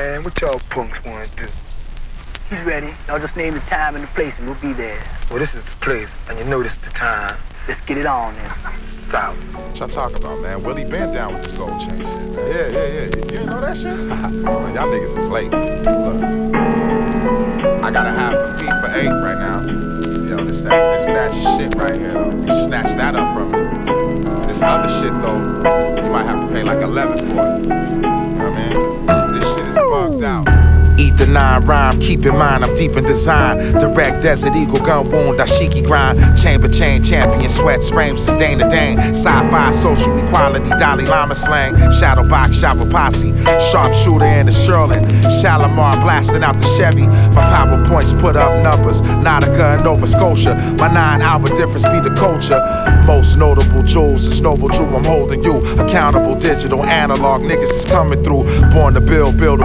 man. What y'all punks want to do? He's ready. Y'all just name the time and the place and we'll be there. Well, this is the place, and you know this is the time. Let's get it on then. South. What y'all talking about, man? Willie been down with this gold chain shit, man. Yeah. You didn't know that shit? Man, y'all niggas is late. Look, I got a half a beat for 8 right now. Yo, this that shit right here, though. You snatch that up from me. This other shit, though, you might have to pay like 11 for it. You know what I mean? This shit is bugged out. Eat the 9 rhyme, keep in mind I'm deep in design. Direct Desert Eagle, gun wound, dashiki grind. Chamber chain, champion, sweats, frames is Dana Dane. Sci-fi, social equality, Dalai Lama slang. Shadow box, Shabba posse. Sharpshooter in the Sherlin. Shalimar blasting out the Chevy. My PowerPoints put up numbers. Nautica and Nova Scotia. My 9-hour difference be the culture. Most notable jewels is noble jewel. I'm holding you accountable, digital, analog. Niggas is coming through. Born to build